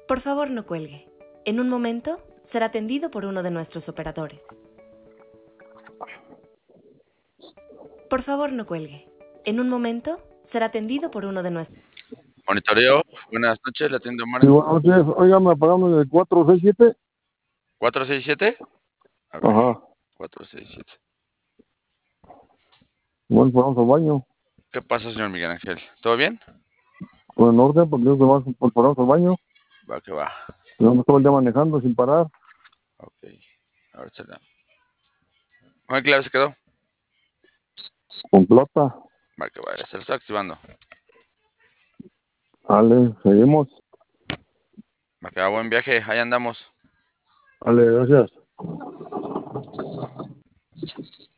Por favor, no cuelgue. En un momento será atendido por uno de nuestros operadores. Por favor, no cuelgue. En un momento será atendido por uno de nuestros... Monitoreo, buenas noches, la atiendo Omar. Sí, buenas noches. Oiga, me apagamos el 467. 467. A ver, Ajá. 467. Bueno, vamos al baño. ¿Qué pasa, señor Miguel Ángel? ¿Todo bien? Pues en orden, porque nos vamos al baño. Va que va. Yo me estaba el día manejando sin parar. Ok. A ver, se la... ¿Con qué clave se quedó? Con plata. Va que va, se lo está activando. Vale, seguimos. Va que va, buen viaje, ahí andamos. Vale, gracias.